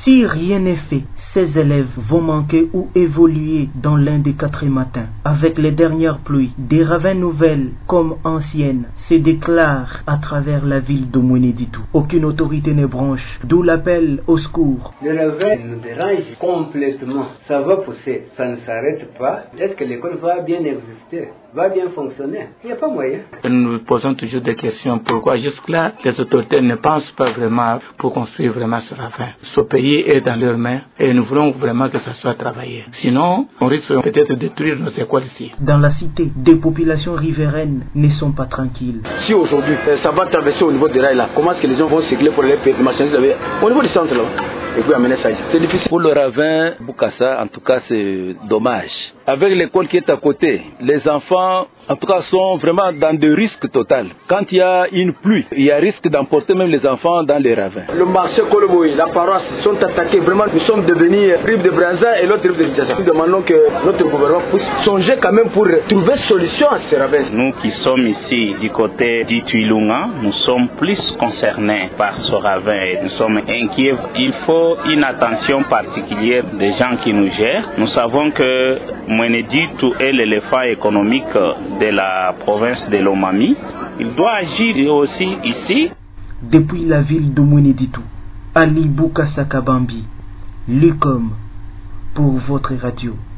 Si rien n'est fait, ces élèves vont manquer ou évoluer dans l'un des 4 matins. Avec les dernières pluies, des ravins nouvelles comme anciennes se déclarent à travers la ville de Mweneditu. Aucune autorité ne branche, d'où l'appel au secours. Le ravin nous dérange complètement. Ça va pousser, ça ne s'arrête pas. Est-ce que l'école va bien exister, va bien fonctionner? Il n'y a pas moyen. Nous posons toujours des questions. Pourquoi jusque-là, les autorités ne pensent pas vraiment pour construire vraiment ce ravin? Ce pays est dans leurs mains et nous voulons vraiment que ça soit travaillé. Sinon, on risque peut-être de détruire nos écoles ici. Dans la cité, des populations riveraines ne sont pas tranquilles. Si aujourd'hui, ça va traverser au niveau des rails là, comment est-ce que les gens vont circuler pour les marchandises au niveau du centre là? Et puis amener ça ici. C'est difficile. Pour le ravin Bukassa, en tout cas, c'est dommage. Avec l'école qui est à côté, les enfants, en tout cas, sont vraiment dans des risques totaux. Quand il y a une pluie, il y a risque d'emporter même les enfants dans les ravins. Le marché Koloboui, la paroisse sont attaqués. Vraiment, nous sommes devenus rive de Brazza et l'autre rive de Kinshasa. Nous demandons que notre gouvernement puisse songer quand même pour trouver solution à ces ravins. Nous qui sommes ici du côté du Tuilunga, nous sommes plus concernés par ce ravin et nous sommes inquiets. Il faut une attention particulière des gens qui nous gèrent. Nous savons que Mweneditu est l'éléphant économique de la province de Lomami. Il doit agir aussi ici. Depuis la ville de Mweneditu, Ali Bukassa Kabambi, Lucom, pour votre radio.